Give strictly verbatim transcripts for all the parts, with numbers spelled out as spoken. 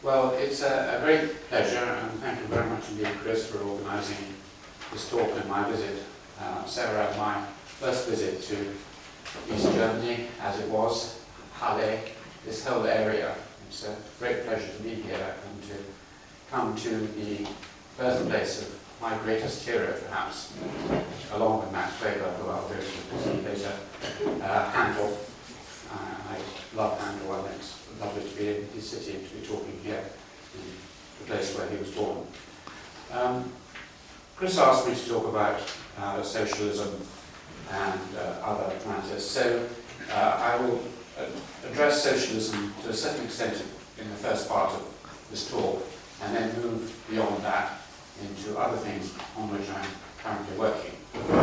Well, it's a, a great pleasure, and thank you very much indeed, Chris, for organising this talk and my visit. Uh, Sarah, my first visit to East Germany, as it was, Halle, this whole area. It's a great pleasure to be here and to come to the birthplace of my greatest hero, perhaps, along with Max Weber, who I'll go to see later, uh, Handel. Uh, I love Handel, and it's lovely to be in his city and to be talking here in the place where he was born. Um, Chris asked me to talk about uh, socialism and uh, other matters, so uh, I will uh, address socialism to a certain extent in the first part of this talk, and then move beyond that into other things on which I'm currently working.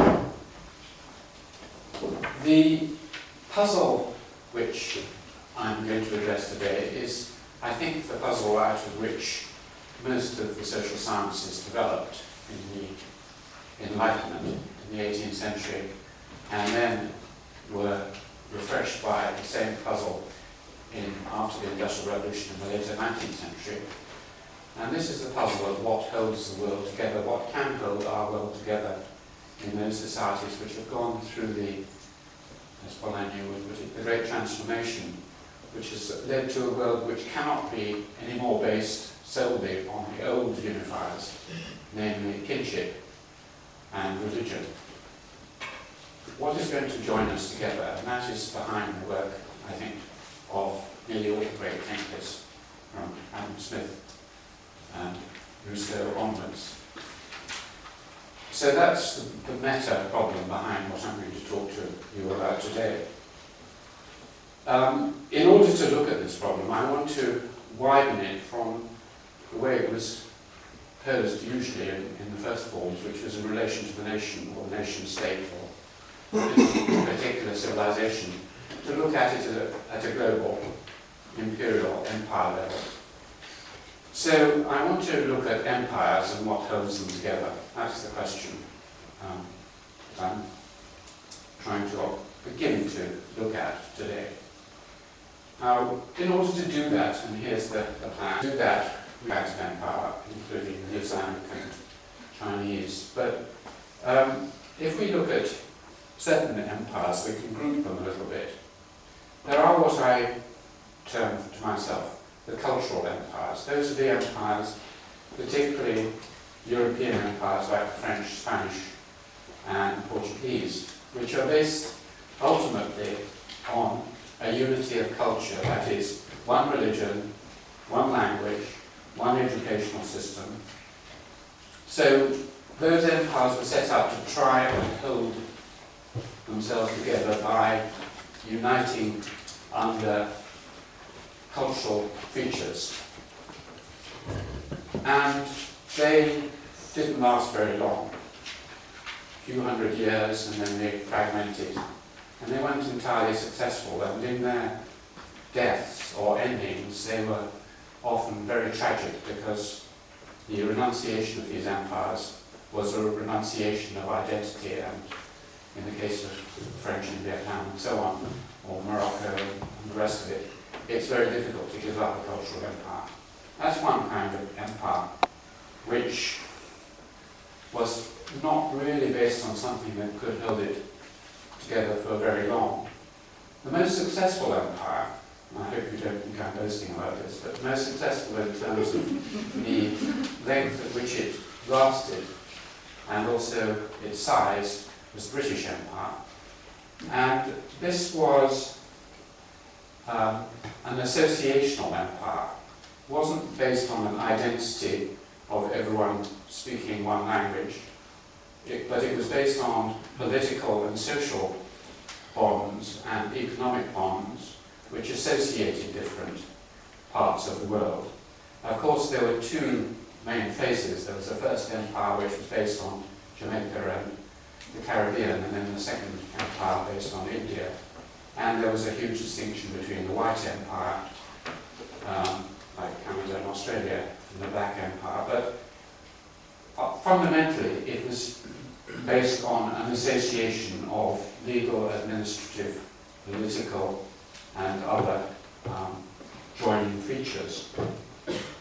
The puzzle which I'm going to address today is, I think, the puzzle out of which most of the social sciences developed in the Enlightenment in the eighteenth century, and then were refreshed by the same puzzle in, after the Industrial Revolution in the later nineteenth century. And this is the puzzle of what holds the world together, what can hold our world together in those societies which have gone through the, as Polanyi would put it, the great transformation, which has led to a world which cannot be any more based solely on the old unifiers, namely kinship and religion. What is going to join us together, and that is behind the work, I think, of nearly all the great thinkers, from Adam Smith and Rousseau onwards. So that's the, the meta problem behind what I'm going to talk to you about today. Um, in order to look at this problem, I want to widen it from the way it was posed usually in, in the first forms, which was in relation to the nation or nation-state or a particular civilization, to look at it at a, at a global, imperial, empire level. So I want to look at empires and what holds them together. That's the question um, that I'm trying to begin to look at today. Now, in order to do that, and here's the, the plan, do that we have empire, including the Islamic and Chinese. But um, if we look at certain empires, we can group them a little bit. There are what I term to myself the cultural empires. Those are the empires, particularly European empires like the French, Spanish, and Portuguese, which are based ultimately on a unity of culture, that is, one religion, one language, one educational system. So those empires were set up to try and hold themselves together by uniting under cultural features. And they didn't last very long, a few hundred years, and then they fragmented. And they weren't entirely successful, and in their deaths or endings, they were often very tragic, because the renunciation of these empires was a renunciation of identity, and in the case of French in Vietnam and so on, or Morocco and the rest of it, it's very difficult to give up a cultural empire. That's one kind of empire which was not really based on something that could hold it together for very long. The most successful empire, I hope you don't think I'm boasting about this, but the most successful in terms of the length at which it lasted and also its size was the British Empire. And this was um, an associational empire. It wasn't based on an identity of everyone speaking one language, it, but it was based on political and social bonds and economic bonds which associated different parts of the world. Of course, there were two main phases. There was the first empire, which was based on Jamaica and the Caribbean, and then the second empire based on India. And there was a huge distinction between the white empire, um, like Canada and Australia, and the black empire. But uh, fundamentally, it was based on an association of legal, administrative, political, and other um, joining features.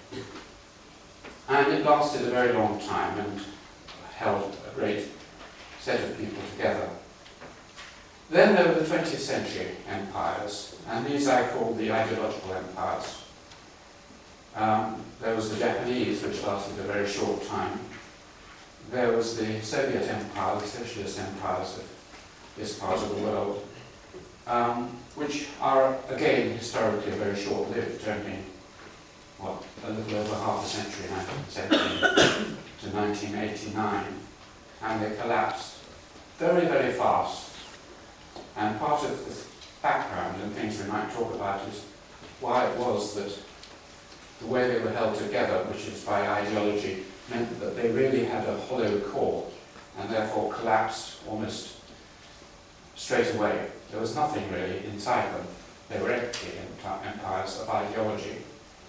And it lasted a very long time and held a great set of people together. Then there were the twentieth century empires, and these I call the ideological empires. Um, there was the Japanese, which lasted a very short time. There was the Soviet empire, the socialist empires of this part of the world, um, which are, again, historically very short-lived, only, what, a little over half a century, nineteen seventeen to nineteen eighty-nine, and they collapsed very, very fast. And part of the background and things we might talk about is why it was that the way they were held together, which is by ideology, meant that they really had a hollow core and therefore collapsed almost straight away. There was nothing really inside them. They were empty empires of ideology.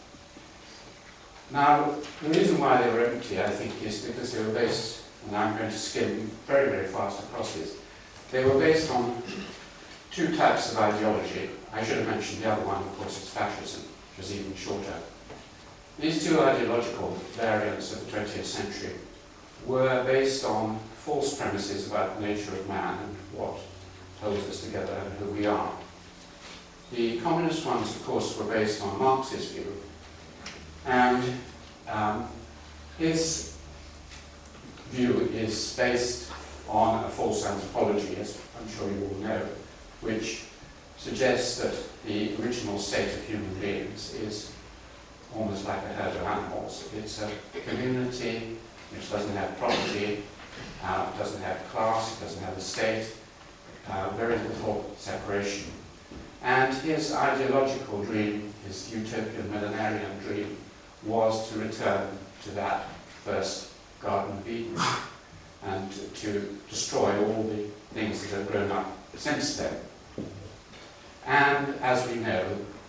Now, the reason why they were empty, I think, is because they were based, and I'm going to skim very, very fast across this, they were based on two types of ideology. I should have mentioned the other one, of course, is fascism, which was even shorter. These two ideological variants of the twentieth century were based on false premises about the nature of man and what holds us together and who we are. The communist ones, of course, were based on Marx's view, and um, his view is based on a false anthropology, as I'm sure you all know, which suggests that the original state of human beings is almost like a herd of animals. It's a community which doesn't have property, uh, doesn't have class, it doesn't have a state, uh, very little separation. And his ideological dream, his utopian millenarian dream, was to return to that first Garden of Eden and to, to destroy all the things that have grown up since then. And as we know,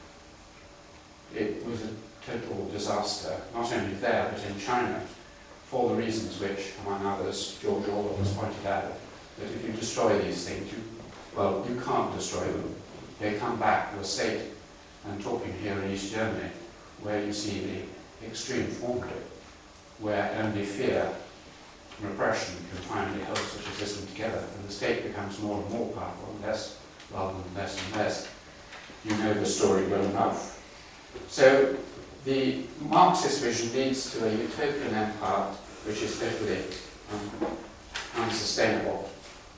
it was a total disaster, not only there but in China, for the reasons which, among others, George Orwell has pointed out, that if you destroy these things, you, well, you can't destroy them. They come back to a state, and talking here in East Germany, where you see the extreme form of it, where only fear and repression can finally hold such a system together, and the state becomes more and more powerful, and less rather than less and less. You know the story well enough. So the Marxist vision leads to a utopian empire which is totally um, unsustainable.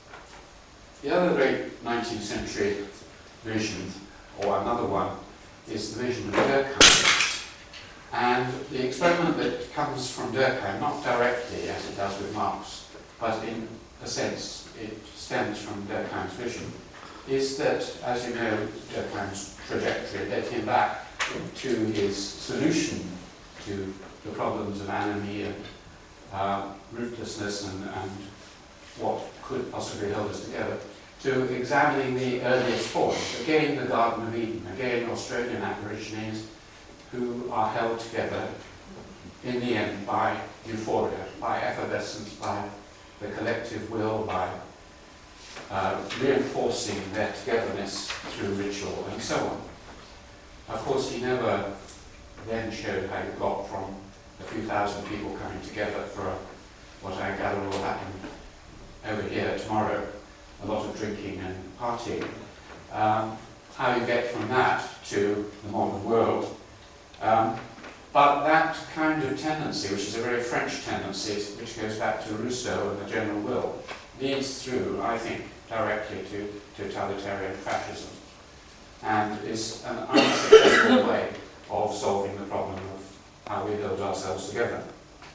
The other great nineteenth century vision, or another one, is the vision of Durkheim. And the experiment that comes from Durkheim, not directly as it does with Marx, but in a sense it stems from Durkheim's vision, is that, as you know, Durkheim's trajectory led him back to his solution to the problems of anomie and uh, rootlessness and, and what could possibly hold us together, to examining the earliest forms. Again, the Garden of Eden, again, Australian Aborigines who are held together in the end by euphoria, by effervescence, by the collective will, by uh, reinforcing their togetherness through ritual and so on. Of course, he never then showed how you got from a few thousand people coming together for a, what I gather will happen over here tomorrow, a lot of drinking and partying, um, how you get from that to the modern world. Um, but that kind of tendency, which is a very French tendency, which goes back to Rousseau and the general will, leads through, I think, directly to totalitarian fascism, and is an unsuccessful way of solving the problem of how we hold ourselves together.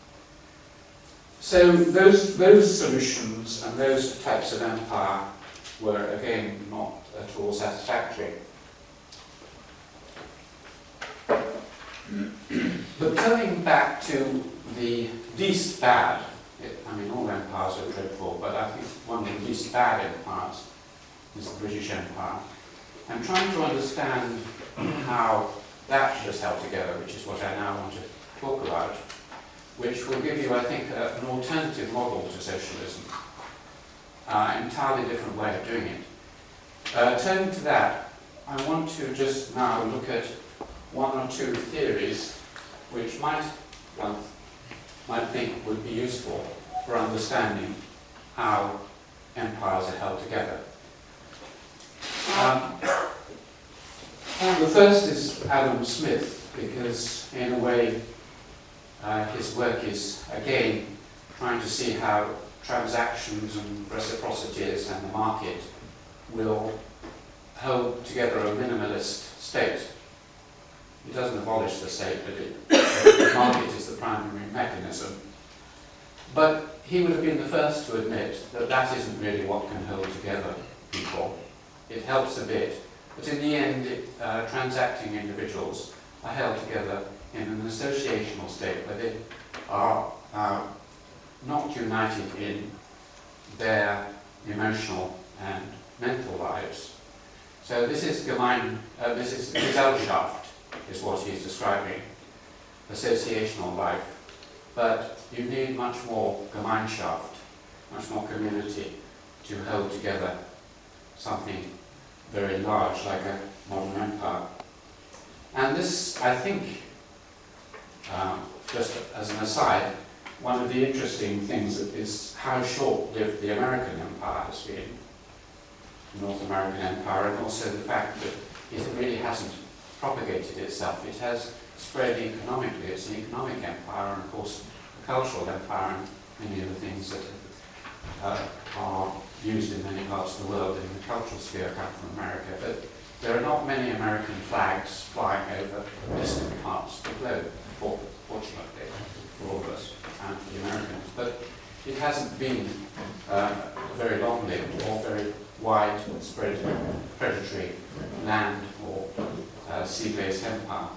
So those, those solutions and those types of empire were, again, not at all satisfactory. But turning back to the least bad, it, I mean, all empires are dreadful, but I think one of the least bad empires is the British Empire. I'm trying to understand how that was held together, which is what I now want to talk about, which will give you, I think, a, an alternative model to socialism, an uh, entirely different way of doing it. Uh, turning to that, I want to just now look at one or two theories which might, well, might think would be useful for understanding how empires are held together. Um, the first is Adam Smith, because in a way uh, his work is again trying to see how transactions and reciprocities and the market will hold together a minimalist state. It doesn't abolish the state, but it, the market is the primary mechanism. But he would have been the first to admit that that isn't really what can hold together people. It helps a bit, but in the end, it, uh, transacting individuals are held together in an associational state where they are uh, not united in their emotional and mental lives. So this is Gemein, uh, this is Gesellschaft, is what he's describing, associational life. But you need much more Gemeinschaft, much more community to hold together something very large like a modern empire. And this, I think, um, just as an aside, one of the interesting things is how short-lived the American empire has been, the North American empire, and also the fact that it really hasn't propagated itself. It has spread economically. It's an economic empire, and of course a cultural empire, and many of the things that uh, are used in many parts of the world in the cultural sphere come from America. But there are not many American flags flying over distant parts of the globe, fortunately, for all of us and for the Americans. But it hasn't been uh, very long-lived or very widespread predatory land or uh, sea-based empire.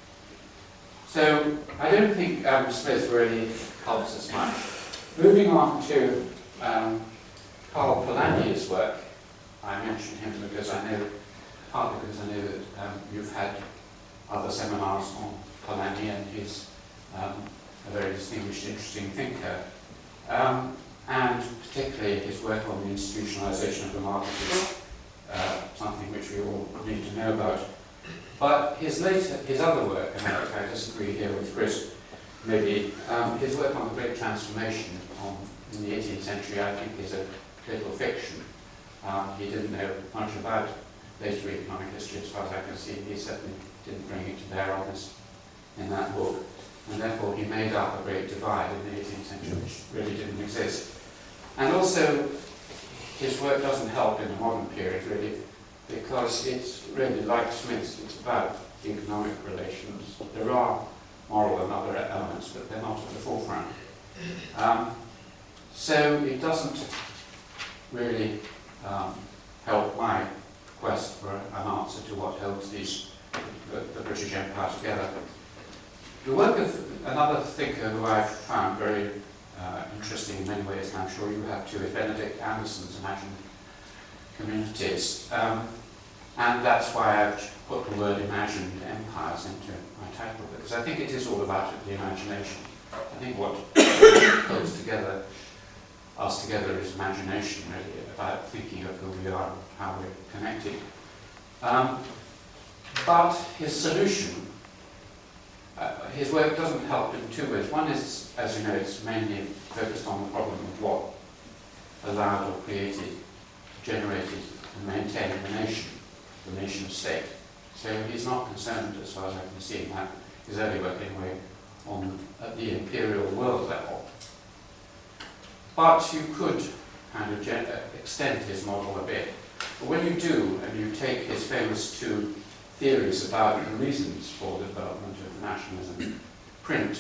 So I don't think um, Smith really helps us much. Moving on to um, Karl Polanyi's work, I mention him because I know, partly because I know that um, you've had other seminars on Polanyi, and he's um, a very distinguished, interesting thinker. Um, and particularly his work on the institutionalization of the market is uh, something which we all need to know about. But his later, his other work, and I, I disagree here with Chris, maybe, um, his work on the Great Transformation on, in the eighteenth century, I think, is a total fiction. Um, he didn't know much about later economic history, as far as I can see. He certainly didn't bring it to bear on this in that book. And therefore he made up a great divide in the eighteenth century, which really didn't exist. And also, his work doesn't help in the modern period, really, because it's really, like Smith's, it's about economic relations. There are moral and other elements, but they're not at the forefront. Um, so it doesn't really um, help my quest for an answer to what holds these, the, the British Empire together. The work of another thinker who I've found very uh, interesting in many ways, and I'm sure you have too, is Benedict Anderson's Imagined Communities. Um, and that's why I've put the word imagined empires into my title, because I think it is all about the imagination. I think what holds together us together is imagination, really, about thinking of who we are and how we're connected. Um, but his solution, Uh, his work doesn't help in two ways. One is, as you know, it's mainly focused on the problem of what allowed or created, generated and maintained the nation, the nation state. So he's not concerned, as far as I can see, in that his early work anyway, on at the imperial world level. But you could kind of gen extend his model a bit. But when you do, and you take his famous two theories about the reasons for the development of nationalism, print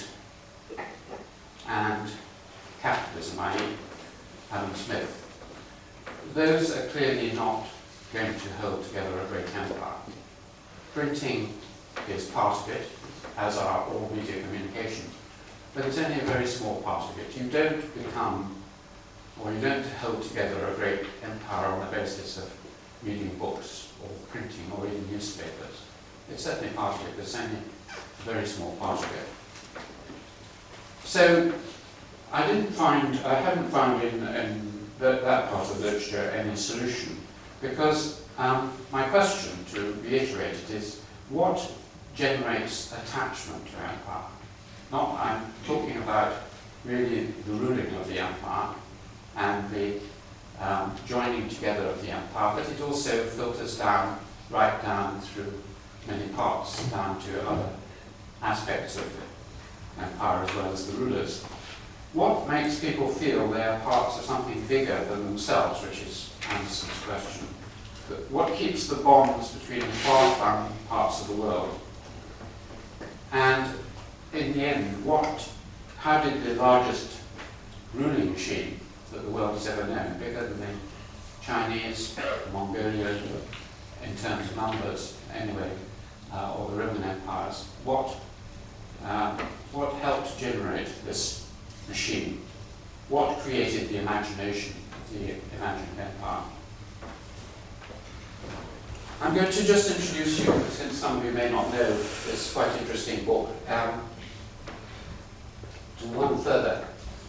and capitalism, that is. Adam Smith, those are clearly not going to hold together a great empire. Printing is part of it, as are all media communication, but it's only a very small part of it. You don't become, or you don't hold together a great empire on the basis of reading books or printing or reading newspapers. It's certainly part of it, but it's only a very small part of it. So I didn't find, I haven't found in, in that, that part of the literature any solution, because um, my question, to reiterate it, is what generates attachment to empire? Not, I'm talking about really the ruling of the empire and the um, joining together of the empire, but it also filters down, right down through many parts, down to other aspects of the empire as well as the rulers. What makes people feel they are parts of something bigger than themselves, which is Anderson's question. But what keeps the bonds between far-flung parts of the world? And in the end, what, how did the largest ruling machine that the world has ever known, bigger than the Chinese, the Mongolian, in terms of numbers anyway, uh, or the Roman empires, what, uh, what helped generate this machine? What created the imagination of the imagined empire? I'm going to just introduce you, since some of you may not know this quite interesting book, um, to one further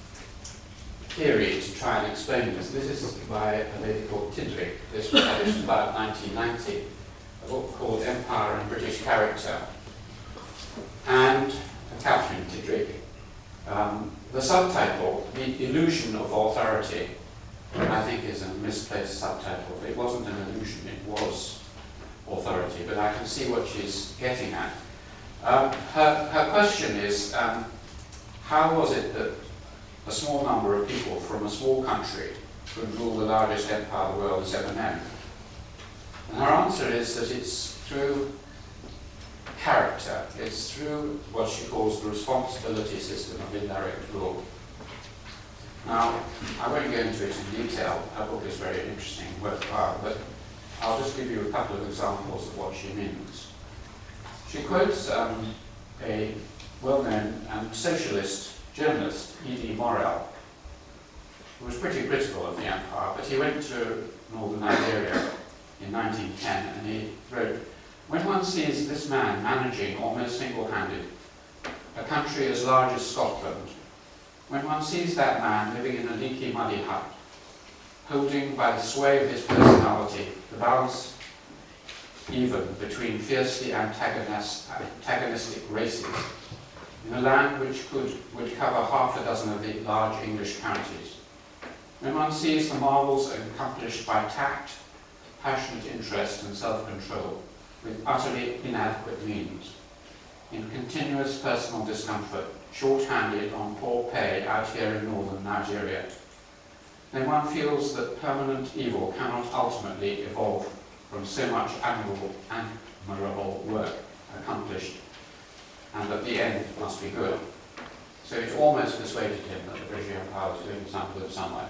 theory to try and explain this. This is by a lady called Tidrick. This was published about nineteen ninety, a book called Empire and British Character. And Catherine Tidrick, um, the subtitle, The Illusion of Authority, I think is a misplaced subtitle. It wasn't an illusion, it was authority, but I can see what she's getting at. Um, her, her question is, um, how was it that a small number of people from a small country could rule the largest empire the world has ever known? And her answer is that it's through character. It's through what she calls the responsibility system of indirect rule. Now, I won't go into it in detail. Her book is very interesting and worthwhile, but I'll just give you a couple of examples of what she means. She quotes um, a well-known and socialist journalist, E D Morel, who was pretty critical of the empire, but he went to northern Nigeria in nineteen ten and he wrote, "When one sees this man managing almost single-handed a country as large as Scotland, when one sees that man living in a leaky, muddy hut, holding by the sway of his personality the balance even between fiercely antagonist, antagonistic races, in a land which could, would cover half a dozen of the large English counties, when one sees the marvels accomplished by tact, passionate interest and self-control, with utterly inadequate means, in continuous personal discomfort, short-handed on poor pay out here in northern Nigeria, then one feels that permanent evil cannot ultimately evolve from so much admirable, admirable work accomplished, and that the end must be good." So it almost persuaded him that the British Empire was doing some good somewhere.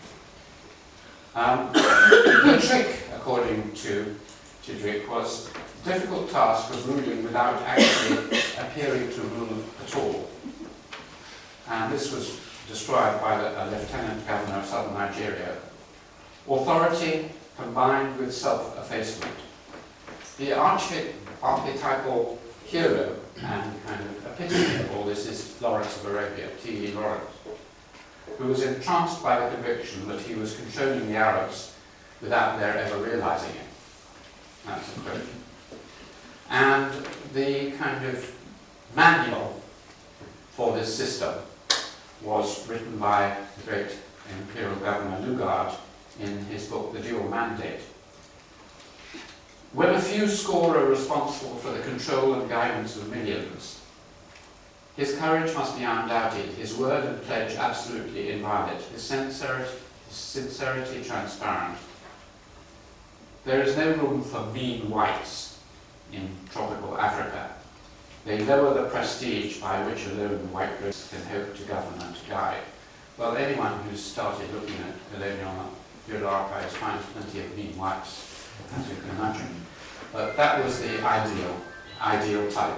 Um, the trick, according to Tidrick, was the difficult task of ruling without actually appearing to rule at all. And this was described by the, a lieutenant governor of southern Nigeria. Authority combined with self-effacement. The archety archetypal hero and kind of epitome of all this is Lawrence of Arabia, T E Lawrence, who was entranced by the conviction that he was controlling the Arabs without their ever realizing it. That's a quote. And the kind of manual for this system was written by the great Imperial Governor Lugard in his book, The Dual Mandate. When a few score are responsible for the control and guidance of millions, his courage must be undoubted, his word and pledge absolutely inviolate, his sincerity, his sincerity transparent. There is no room for mean whites in tropical Africa. They lower the prestige by which alone the white race can hope to govern and to guide. Well, anyone who's started looking at colonial feudal archives finds plenty of mean whites, as you can imagine. But that was the ideal, ideal type.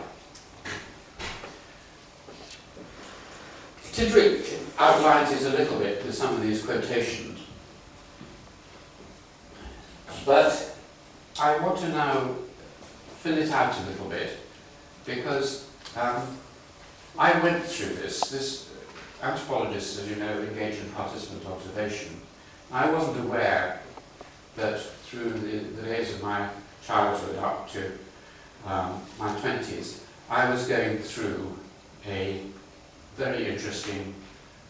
Tidrick outlines it a little bit with some of these quotations. But I want to now fill it out a little bit, because um, I went through this. This anthropologists, as you know, engage in participant observation. I wasn't aware that through the, the days of my childhood up to um, my twenties, I was going through a very interesting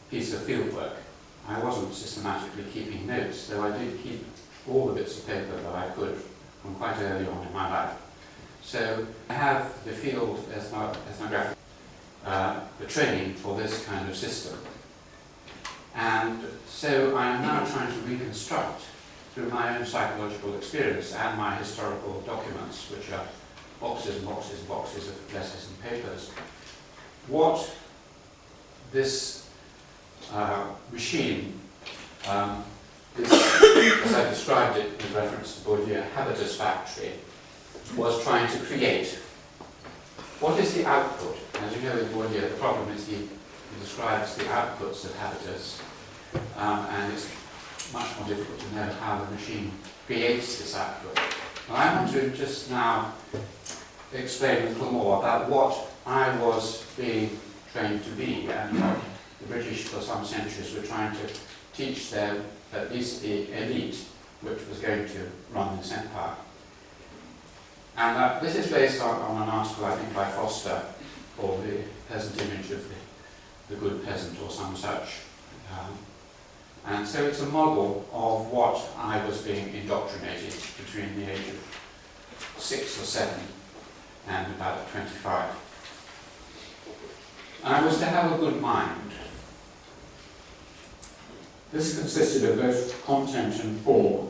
piece of fieldwork. I wasn't systematically keeping notes, though I did keep all the bits of paper that I could from quite early on in my life. So I have the field ethno ethnographic, uh, the training for this kind of system. And so I am now trying to reconstruct, through my own psychological experience and my historical documents, which are boxes and boxes and boxes of letters and papers, what this uh, machine, um, this, as I described it with reference to Bourdieu, habitus factory, was trying to create. What is the output? As you know with Bourdieu, the problem is he, he describes the outputs of habitus, um, and it's much more difficult to know how the machine creates this output. Well, I want to just now explain a little more about what I was being trained to be, and what the British for some centuries were trying to teach them, at least the elite, which was going to run this empire. And uh, this is based on, on an article, I think, by Foster, called The Peasant Image of the, the Good Peasant, or some such. Um, and so it's a model of what I was being indoctrinated between the age of six or seven and about twenty-five. And I was to have a good mind. This consisted of both content and form.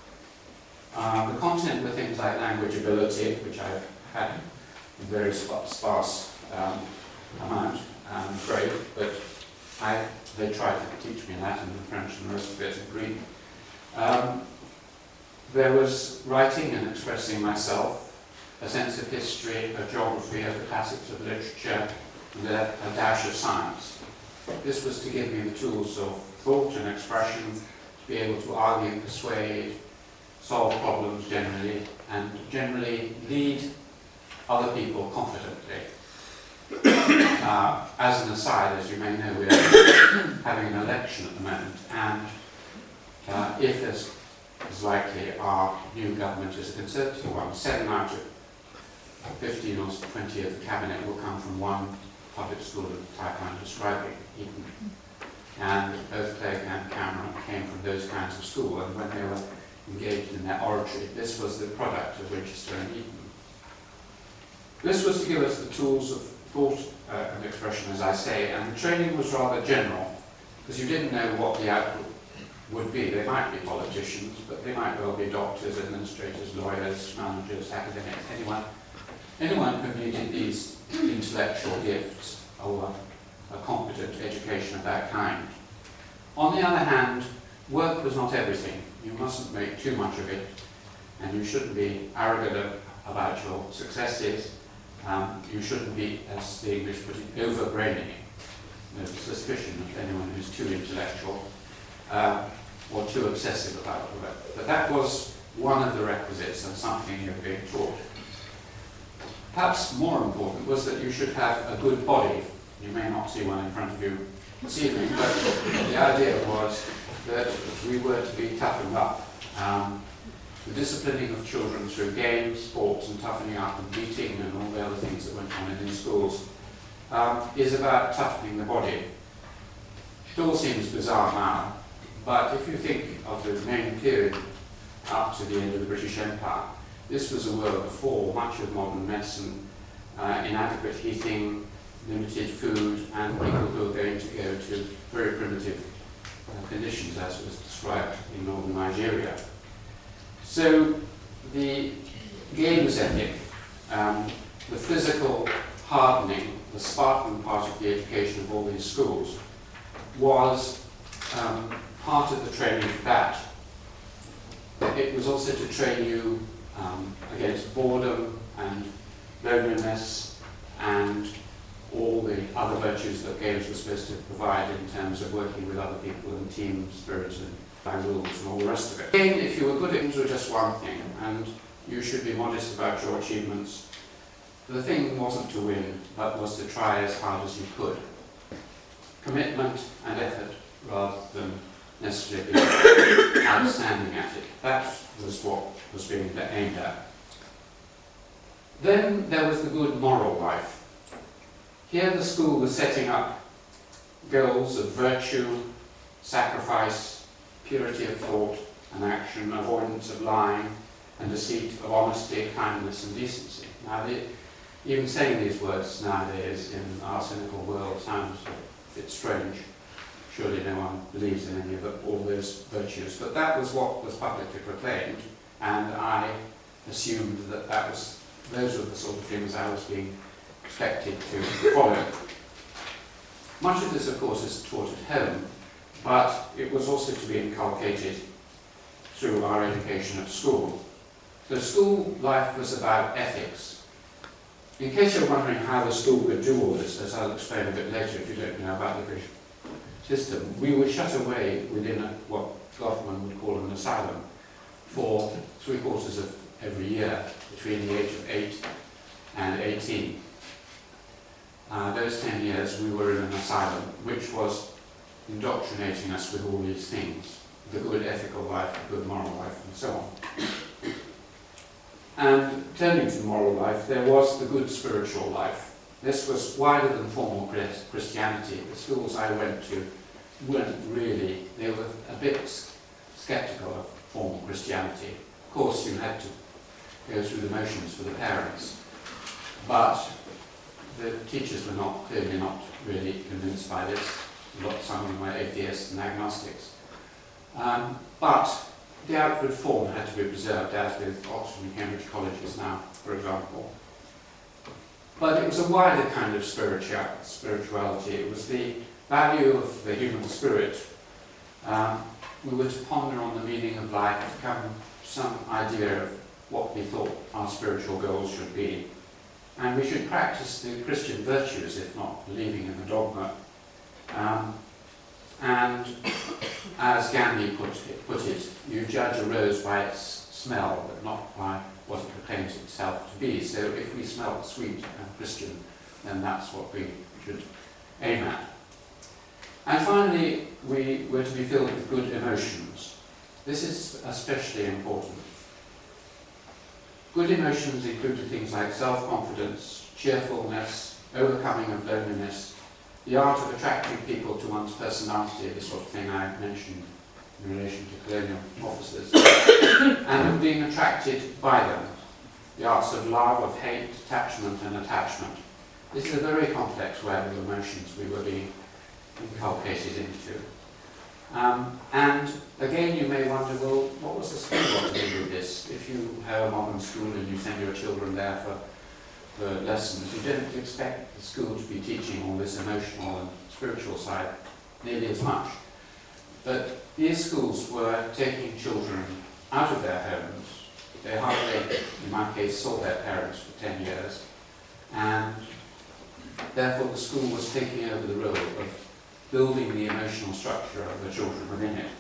Uh, the content were things like language ability, which I've had in very sparse um, amount, I'm afraid, but I, they tried to teach me Latin and French and the rest of it in Greek. Um, there was writing and expressing myself, a sense of history, of geography, of the classics of literature, and a, a dash of science. This was to give me the tools of thought and expression, to be able to argue, persuade, solve problems generally, and generally lead other people confidently. Uh, as an aside, as you may know, we are having an election at the moment, and uh, if, as is likely, our new government is a Conservative one, seven out of fifteen or twenty of the cabinet will come from one public school of the type I'm describing, Eton. And both Clegg and Cameron came from those kinds of school, and when they were engaged in their oratory, this was the product of Winchester and Eton. This was to give us the tools of thought uh, and expression, as I say, and the training was rather general, because you didn't know what the output would be. They might be politicians, but they might well be doctors, administrators, lawyers, managers, academics, anyone, anyone who needed these intellectual gifts or a competent education of that kind. On the other hand, work was not everything. You mustn't make too much of it, and you shouldn't be arrogant about your successes. Um, you shouldn't be, as the English put it, over-braining. There's a suspicion of anyone who's too intellectual uh, or too obsessive about work. But that was one of the requisites and something you're being taught. Perhaps more important was that you should have a good body. You may not see one in front of you this evening, but the idea was that we were to be toughened up. Um, the disciplining of children through games, sports, and toughening up and beating and all the other things that went on in these schools um, is about toughening the body. It all seems bizarre now, but if you think of the main period up to the end of the British Empire, this was a world before much of modern medicine, uh, inadequate heating, limited food, and people who are going to go to very primitive uh, conditions, as was described in northern Nigeria. So the games ethic, um, the physical hardening, the Spartan part of the education of all these schools, was um, part of the training for that. It was also to train you um, against boredom and loneliness and all the other virtues that games were supposed to provide in terms of working with other people and team spirit and by rules and all the rest of it. Again, if you were good at things, were just one thing, and you should be modest about your achievements. The thing wasn't to win, but was to try as hard as you could. Commitment and effort, rather than necessarily being outstanding at it. That was what was being aimed at. Then there was the good moral life. Here the school was setting up goals of virtue, sacrifice, purity of thought and action, avoidance of lying and deceit, of honesty, kindness and decency. Now, the, even saying these words nowadays in our cynical world sounds a bit strange. Surely no one believes in any of the, all those virtues. But that was what was publicly proclaimed, and I assumed that, that was, those were the sort of things I was being expected to follow. Much of this, of course, is taught at home, but it was also to be inculcated through our education at school. So school life was about ethics. In case you're wondering how the school could do all this, as I'll explain a bit later if you don't know about the British system, we were shut away within a, what Goffman would call an asylum for three quarters of every year between the age of eight and eighteen. Uh, those ten years we were in an asylum which was indoctrinating us with all these things, the good ethical life, the good moral life and so on. And turning to moral life, there was the good spiritual life. This was wider than formal Christianity. The schools I went to weren't really, they were a bit sceptical of formal Christianity. Of course, you had to go through the motions for the parents, but the teachers were not, clearly not really convinced by this. A lot, some of them were atheists and agnostics. Um, but the outward form had to be preserved, as with Oxford and Cambridge colleges now, for example. But it was a wider kind of spiritua spirituality. It was the value of the human spirit. Um, we were to ponder on the meaning of life, to come to some idea of what we thought our spiritual goals should be. And we should practice the Christian virtues, if not believing in the dogma. Um, and as Gandhi put it, put it, you judge a rose by its smell, but not by what it proclaims itself to be. So if we smell sweet and Christian, then that's what we should aim at. And finally, we were to be filled with good emotions. This is especially important. Good emotions included things like self-confidence, cheerfulness, overcoming of loneliness, the art of attracting people to one's personality, the sort of thing I mentioned in relation to colonial officers, and of being attracted by them, the arts of love, of hate, attachment and attachment. This is a very complex web of emotions we were being inculcated into. Um, and again, you may wonder, well, what was the school got to do with this? If you have a modern school and you send your children there for, for lessons, you don't expect the school to be teaching all this emotional and spiritual side nearly as much. But these schools were taking children out of their homes. They hardly, in my case, saw their parents for ten years. And therefore the school was taking over the role of building the emotional structure of the children within it.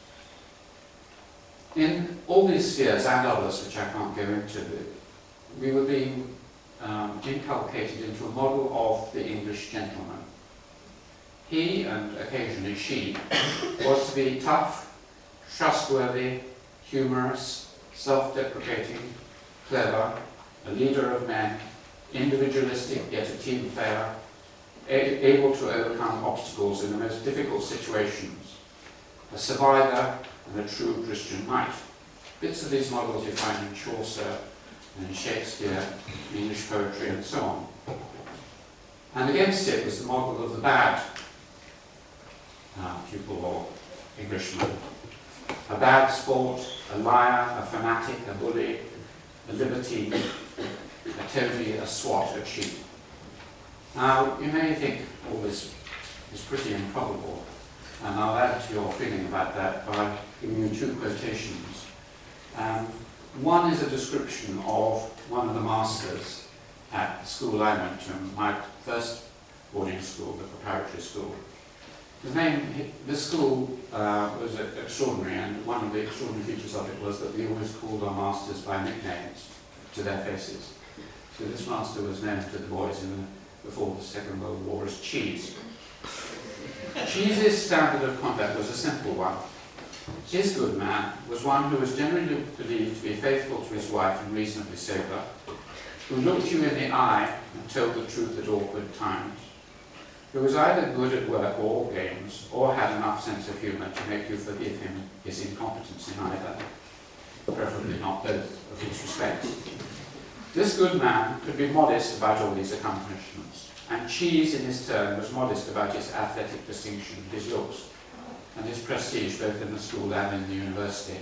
In all these spheres and others, which I can't go into, we were being um, inculcated into a model of the English gentleman. He, and occasionally she, was to be tough, trustworthy, humorous, self-deprecating, clever, a leader of men, individualistic yet a team player, able to overcome obstacles in the most difficult situations, a survivor and a true Christian knight. Bits of these models you find in Chaucer and in Shakespeare, English poetry and so on. And against it was the model of the bad uh, pupil or Englishman. A bad sport, a liar, a fanatic, a bully, a libertine, a toady, a swot, a cheat. Now, you may think all this is pretty improbable, and I'll add to your feeling about that by giving you two quotations. Um, one is a description of one of the masters at the school I went to, my first boarding school, the preparatory school. His name, the school uh, was extraordinary, and one of the extraordinary features of it was that we always called our masters by nicknames to their faces. So this master was known to the boys in the before the Second World War as Cheese. Cheese's standard of conduct was a simple one. His good man was one who was generally believed to be faithful to his wife and reasonably sober, who looked you in the eye and told the truth at awkward times, who was either good at work or games, or had enough sense of humour to make you forgive him his incompetence in either, preferably not both of his respects. This good man could be modest about all these accomplishments, and Cheese in his turn was modest about his athletic distinction, his looks, and his prestige both in the school and in the university.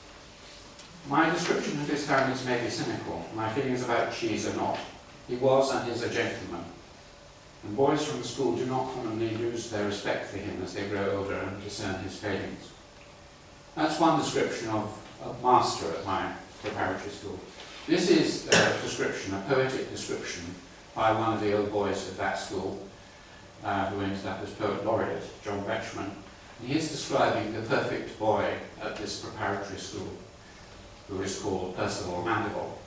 My description of his families may be cynical. My feelings about Cheese are not. He was and is a gentleman, and boys from the school do not commonly lose their respect for him as they grow older and discern his failings. That's one description of a master at my preparatory school. This is a description, a poetic description, by one of the old boys of that school, uh, who ended up as poet laureate, John Betchman. And he is describing the perfect boy at this preparatory school, who is called Percival Mandeville.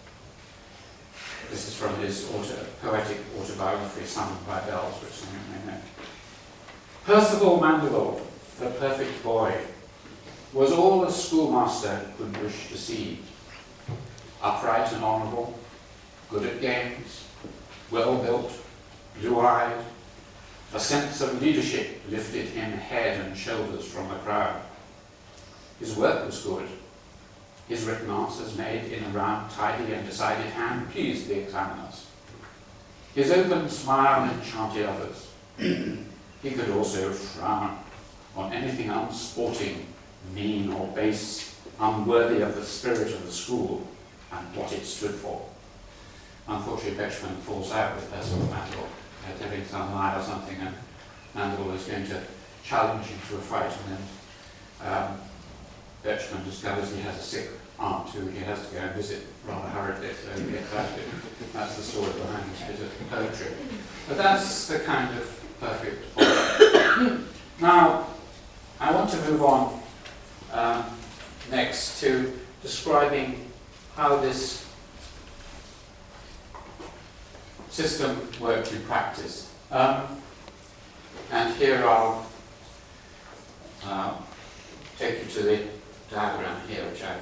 This is from his auto, poetic autobiography, Summoned by Bells, which some of you may know. Percival Mandeville, the perfect boy, was all a schoolmaster could wish to see. Upright and honourable, good at games, well-built, blue-eyed, a sense of leadership lifted him head and shoulders from the crowd. His work was good. His written answers made in a round, tidy and decided hand pleased the examiners. His open smile enchanted others. He could also frown on anything unsporting, mean or base, unworthy of the spirit of the school and what it stood for. Unfortunately, Betchman falls out with Percival Mandeville at having some lie or something, and Mandeville is going to challenge him to a fight, and then um, Betchman discovers he has a sick aunt who he has to go and visit rather hurriedly, so he gets out of it. That's the story behind this bit of poetry. But that's the kind of perfect boy. Now, I want to move on um, next to describing how this system worked in practice. Um, and here I'll uh, take you to the diagram here, which I've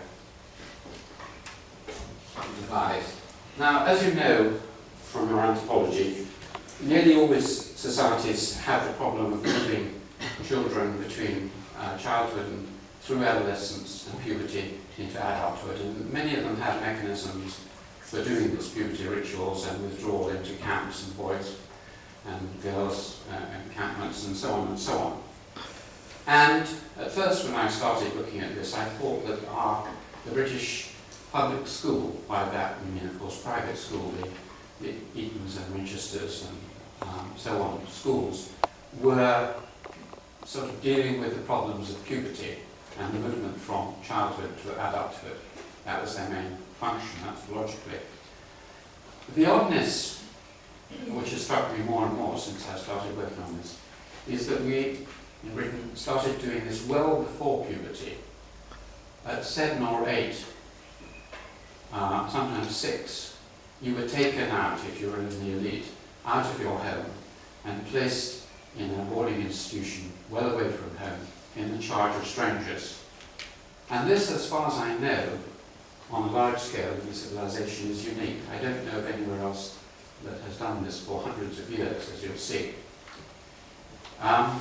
devised. Now, as you know from your anthropology, nearly always societies have the problem of moving children between uh, childhood and through adolescence and puberty into adulthood, and many of them have mechanisms for doing this, puberty rituals and withdrawal into camps and boys and girls uh, encampments and so on and so on. And at first, when I started looking at this, I thought that our, the British public school, by that we mean of course private school, the, the Etons and Winchesters and um, so on, schools, were sort of dealing with the problems of puberty and the movement from childhood to adulthood. That was their main function, anthropologically. The oddness, which has struck me more and more since I started working on this, is that we in Britain started doing this well before puberty. At seven or eight, uh, sometimes six, you were taken out, if you were in the elite, out of your home and placed in a boarding institution well away from home in the charge of strangers. And this, as far as I know, on a large scale in civilization is unique. I don't know of anywhere else that has done this for hundreds of years, as you'll see. Um,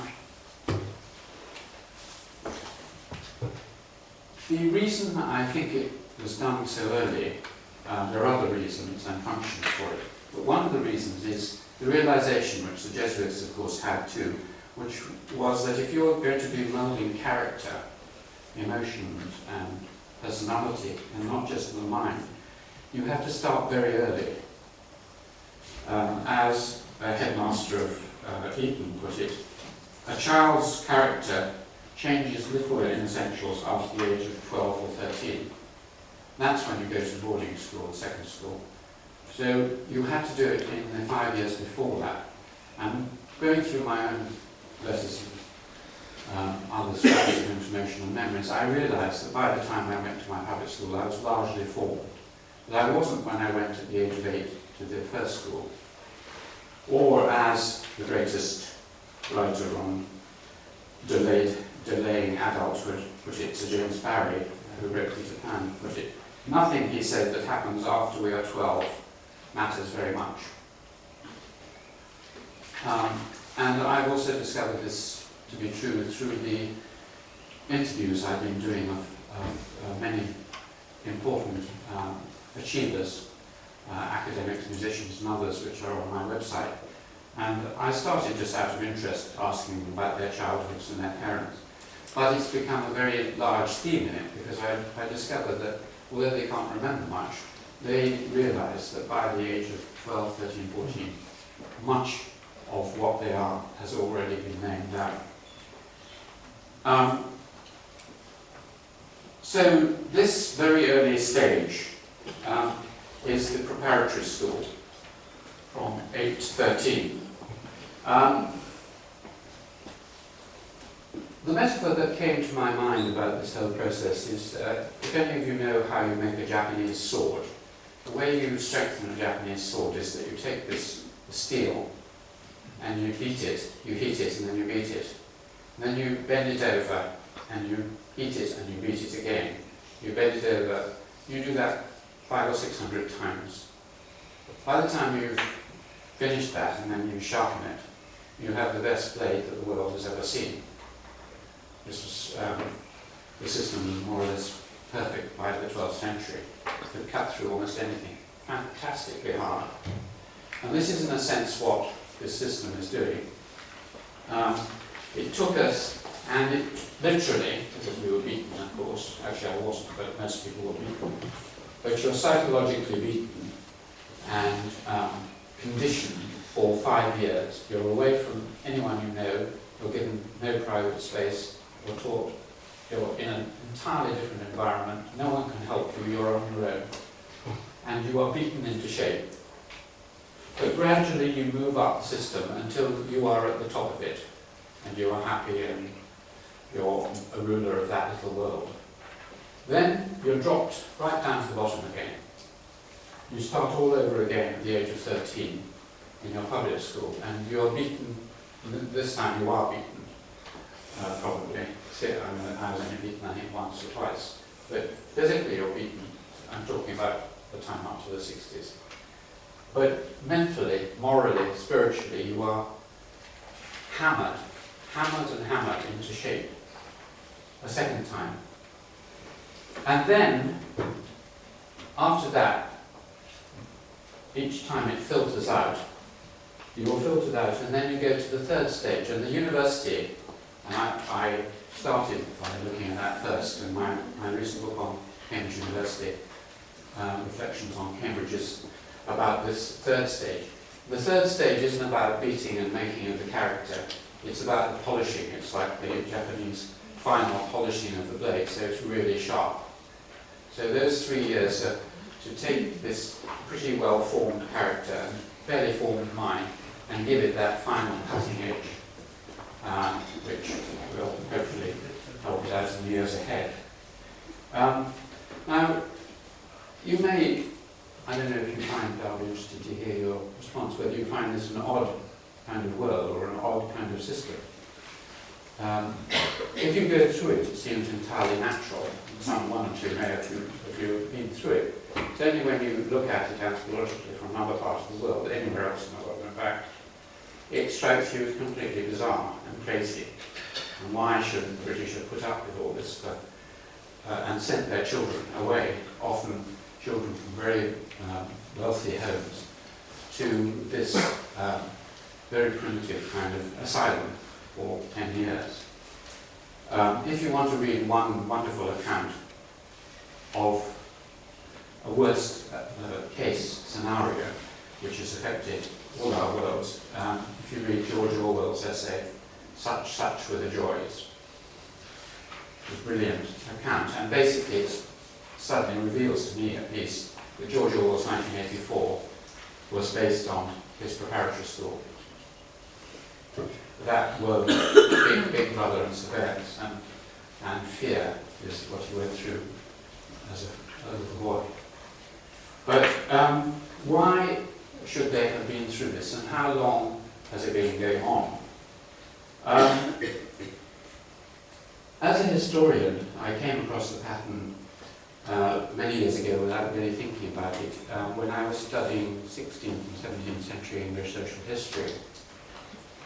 the reason I think it was done so early, uh, there are other reasons and functions for it, but one of the reasons is the realization, which the Jesuits of course had too, which was that if you're going to be moulding character, emotions and personality, and not just the mind, you have to start very early. Um, as a headmaster of uh, Eton put it, a child's character changes little in essentials after the age of twelve or thirteen. That's when you go to boarding school, second school. So you had to do it in the five years before that. And going through my own letters and um, other scraps of information and memories, I realised that by the time I went to my public school, I was largely formed. But I wasn't when I went at the age of eight to the first school. Or as the greatest writer on delayed, delaying adulthood put it, Sir James Barrie, who wrote Peter Pan, put it, nothing, he said, that happens after we are twelve matters very much. Um, and I've also discovered this to be true through the interviews I've been doing of, of uh, many important um, achievers, uh, academics, musicians and others, which are on my website. And I started just out of interest asking them about their childhoods and their parents. But it's become a very large theme in it, because I, I discovered that although they can't remember much, they realise that by the age of twelve, thirteen, fourteen, much of what they are has already been named out. Um, so this very early stage um, is the preparatory school from eight to thirteen. Um, the metaphor that came to my mind about this whole process is, uh, if any of you know how you make a Japanese sword, the way you strengthen a Japanese sword is that you take this steel and you heat it, you heat it and then you beat it. And then you bend it over and you heat it and you beat it again. You bend it over, you do that five or six hundred times. By the time you've finished that and then you sharpen it, you have the best blade that the world has ever seen. This was, um, the system was more or less perfect by the twelfth century. It could cut through almost anything. Fantastically hard. And this is in a sense what this system is doing. Um, it took us, and it literally, because we were beaten, of course, actually I wasn't, but most people were beaten, but you're psychologically beaten and um, conditioned for five years. You're away from anyone you know, you're given no private space, you're taught, you're in an entirely different environment, no one can help you, you're on your own, and you are beaten into shape. But gradually you move up the system until you are at the top of it, and you are happy and you're a ruler of that little world. Then you're dropped right down to the bottom again. You start all over again at the age of thirteen in your public school, and you're beaten, this time you are beaten, uh, probably. See, I was only beaten I think once or twice, but physically you're beaten. I'm talking about the time up to the sixties. But mentally, morally, spiritually, you are hammered, hammered and hammered into shape a second time. And then, after that, each time it filters out, you're filtered out, and then you go to the third stage. And the university, and I, I started by looking at that first in my, my recent book on Cambridge University, um, Reflections on Cambridge, is about this third stage. The third stage isn't about beating and making of the character, it's about the polishing. It's like the Japanese final polishing of the blade, so it's really sharp. So those three years are to take this pretty well-formed character and fairly formed mind and give it that final cutting edge, um, which will hopefully help it out in the years ahead. Um, now, you may, I don't know if you find, I'll be interested to hear your response, whether you find this an odd kind of world or an odd kind of system. Um, if you go through it, it seems entirely natural. Some one or two may have you, if you've been through it. It's only when you look at it anthropologically from another part of the world, anywhere else in the world, in fact, it strikes you as completely bizarre and crazy. And why shouldn't the British have put up with all this for, uh, and sent their children away, often children from very um, wealthy homes, to this um, very primitive kind of asylum for ten years. Um, if you want to read one wonderful account of a worst uh, case scenario which has affected all our worlds, um, if you read George Orwell's essay, Such, Such Were the Joys. It's a brilliant account, and basically it suddenly reveals to me at least that George Orwell's nineteen eighty-four was based on his preparatory school. That world of big, big brother and surveillance and, and fear is what he went through as a, a little boy. But um, why should they have been through this, and how long has it been going on? Um, as a historian, I came across the pattern uh, many years ago without really thinking about it, uh, when I was studying sixteenth and seventeenth century English social history.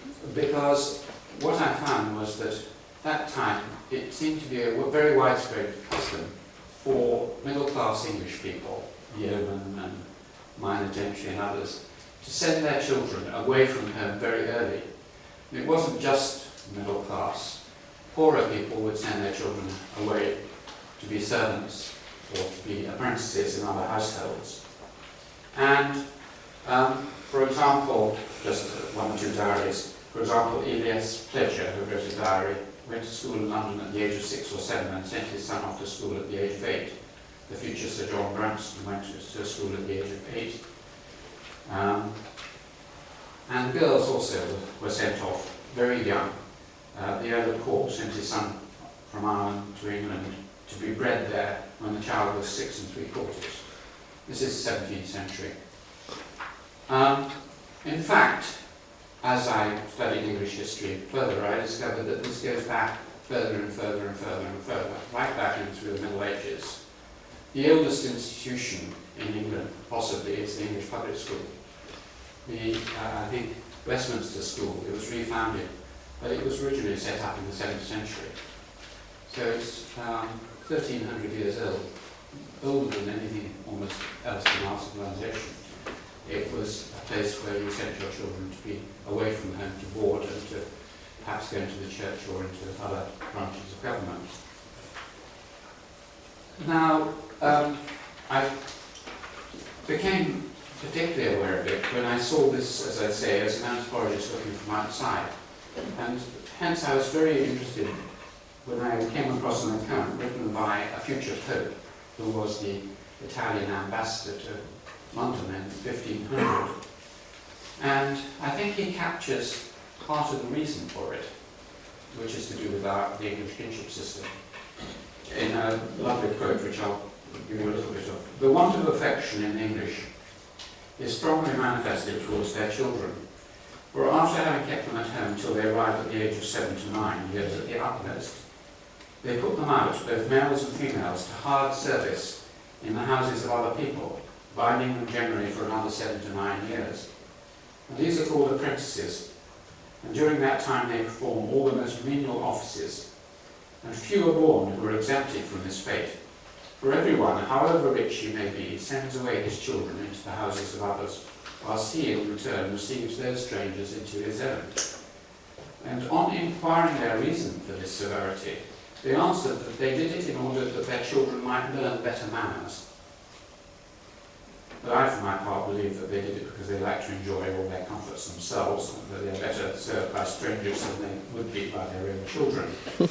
because what I found was that at that time it seemed to be a very widespread custom for middle-class English people, yeomen and minor gentry and others, to send their children away from home very early. And it wasn't just middle class. Poorer people would send their children away to be servants or to be apprentices in other households. And, um, for example, just one or two diaries, for example, Elias Pledger, who wrote a diary, went to school in London at the age of six or seven and sent his son off to school at the age of eight. The future Sir John Branston went to, to school at the age of eight. Um, and girls also were sent off very young. Uh, the Earl of Cork sent his son from Ireland to England to be bred there when the child was six and three quarters. This is seventeenth century. Um, in fact, as I studied English history further, I discovered that this goes back further and further and further and further, right back into the Middle Ages. The oldest institution in England, possibly, is the English public school. The, uh, I think, Westminster School, it was refounded, but it was originally set up in the seventh century. So it's um, thirteen hundred years old, older than anything almost else in our civilization. It was a place where you sent your children to be away from home to board and to perhaps go into the church or into other branches of government. Now, um, I became particularly aware of it when I saw this, as I say, as an anthropologist looking from outside. And hence I was very interested when I came across an account written by a future pope who was the Italian ambassador to London in fifteen hundred. And I think he captures part of the reason for it, which is to do with our, the English kinship system, in a lovely quote which I'll give you a little bit of. The want of affection in the English is strongly manifested towards their children, for after having kept them at home till they arrive at the age of seven to nine years at the utmost, they put them out, both males and females, to hard service in the houses of other people, binding them generally for another seven to nine years. And these are called apprentices, and during that time they perform all the most menial offices, and few are born who are exempted from this fate. For everyone, however rich he may be, sends away his children into the houses of others, whilst he in return receives those strangers into his own. And on inquiring their reason for this severity, they answered that they did it in order that their children might learn better manners. But I, for my part, believe that they did it because they like to enjoy all their comforts themselves, and that they are better served by strangers than they would be by their own children.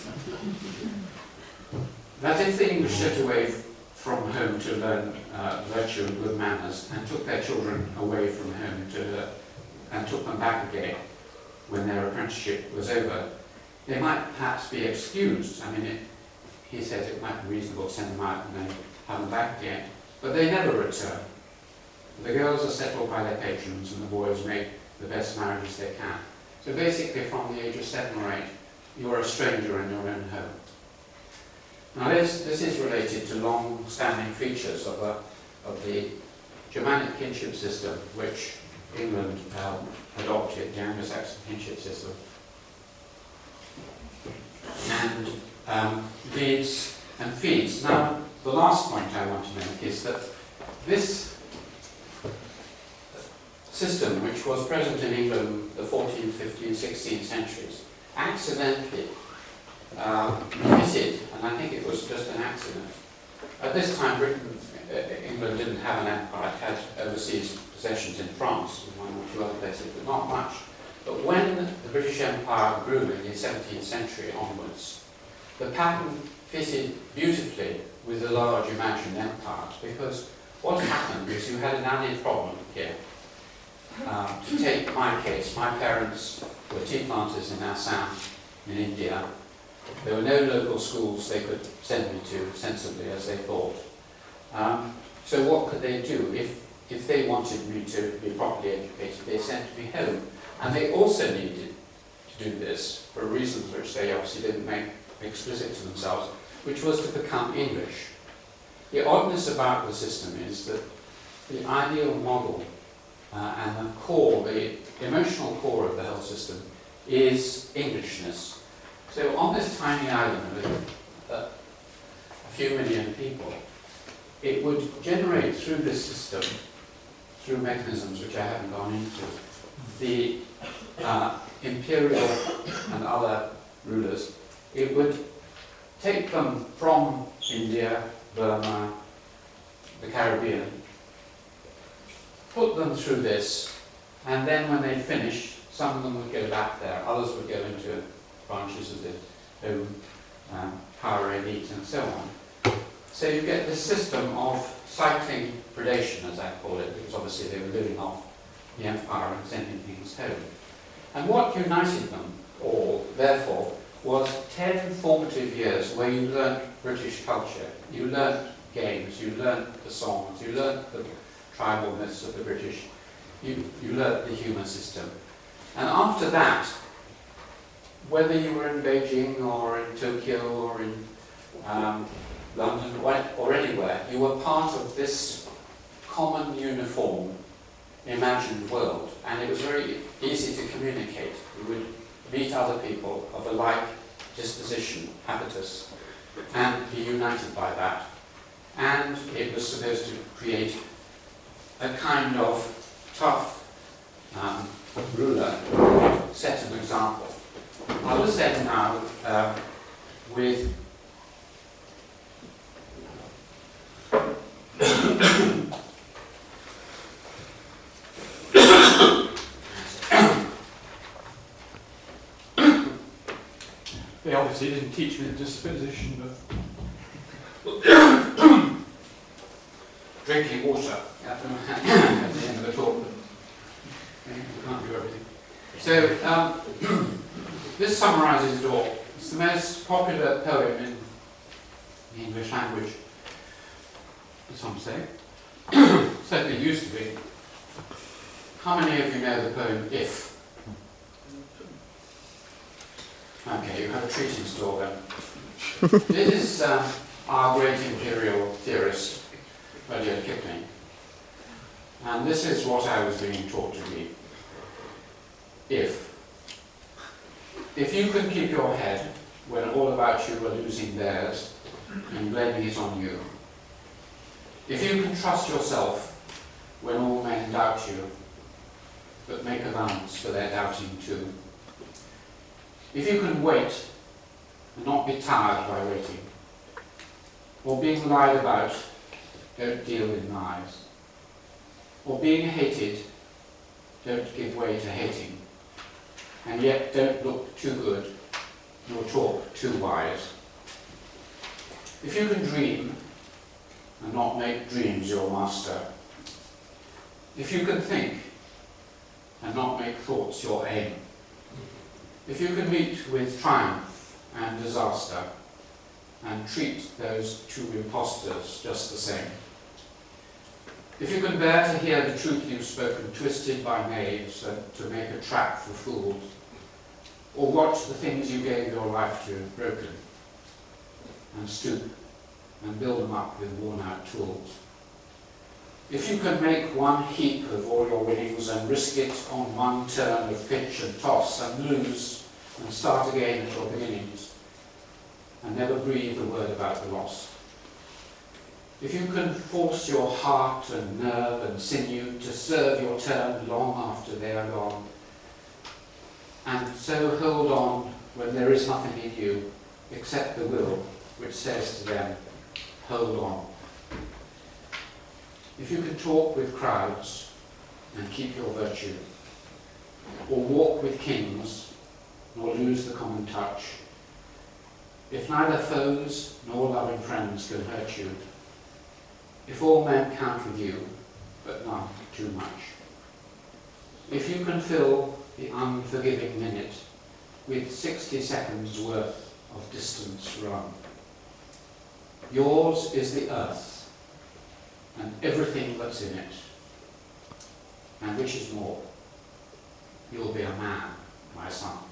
That if the English set away from home to learn uh, virtue and good manners, and took their children away from home to, uh, and took them back again when their apprenticeship was over, they might perhaps be excused. I mean, it, he says it might be reasonable to send them out and then have them back again, but they never return. The girls are settled by their patrons and the boys make the best marriages they can. So basically from the age of seven or eight, you're a stranger in your own home. Now this, this is related to long-standing features of, a, of the Germanic kinship system, which England um, adopted, the Anglo-Saxon kinship system. And um, leads and feeds. Now, the last point I want to make is that this system, which was present in England the fourteenth, fifteenth, sixteenth centuries, accidentally uh, fitted, and I think it was just an accident. At this time, Britain, uh, England didn't have an empire. It had overseas possessions in France and one or two other places, but not much. But when the British Empire grew in the seventeenth century onwards, the pattern fitted beautifully with the large imagined empires, because what happened is you had an added problem here. Um, to take my case, my parents were tea planters in Assam, in India. There were no local schools they could send me to sensibly as they thought. Um, so what could they do? If, if they wanted me to be properly educated, they sent me home. And they also needed to do this for reasons which they obviously didn't make explicit to themselves, which was to become English. The oddness about the system is that the ideal model Uh, and the core, the emotional core of the whole system, is Englishness. So on this tiny island with uh, a few million people, it would generate through this system, through mechanisms which I haven't gone into, the uh, imperial and other rulers. It would take them from India, Burma, the Caribbean, put them through this, and then when they finished, some of them would go back there, others would go into branches of the home um, power elite and so on. So you get this system of cycling predation, as I call it, because obviously they were living off the empire and sending things home. And what united them all, therefore, was ten formative years where you learnt British culture, you learnt games, you learnt the songs, you learnt the tribal myths of the British, you, you learnt the humour system. And after that, whether you were in Beijing or in Tokyo or in um, London or, or anywhere, you were part of this common, uniform, imagined world. And it was very easy to communicate. You would meet other people of a like disposition, habitus, and be united by that. And it was supposed to create a kind of tough um, ruler who set an example. I will say now uh, with They obviously didn't teach me the disposition of drinking water at the, at the end of the talk. You can't do everything. So, um, this summarises it all. It's the most popular poem in the English language, some say. Certainly used to be. How many of you know the poem If? Okay, you have a treating store then. This is um, our great imperial theorist, Rudyard Kipling. And this is what I was being taught to read. If. If you can keep your head when all about you are losing theirs and blaming it on you. If you can trust yourself when all men doubt you, but make allowance for their doubting too. If you can wait and not be tired by waiting, or being lied about, don't deal in lies, or being hated, don't give way to hating, and yet don't look too good, nor talk too wise. If you can dream and not make dreams your master, if you can think and not make thoughts your aim, if you can meet with triumph and disaster and treat those two impostors just the same, if you can bear to hear the truth you've spoken twisted by knaves and to make a trap for fools, or watch the things you gave your life to broken, and stoop and build them up with worn-out tools, if you can make one heap of all your winnings and risk it on one turn of pitch and toss and lose and start again at your beginnings and never breathe a word about the loss, if you can force your heart and nerve and sinew to serve your turn long after they are gone, and so hold on when there is nothing in you except the will which says to them, hold on. If you can talk with crowds and keep your virtue, or walk with kings nor lose the common touch, if neither foes nor loving friends can hurt you, if all men count with you, but none too much, if you can fill the unforgiving minute with sixty seconds worth of distance run, yours is the earth and everything that's in it, and which is more, you'll be a man, my son.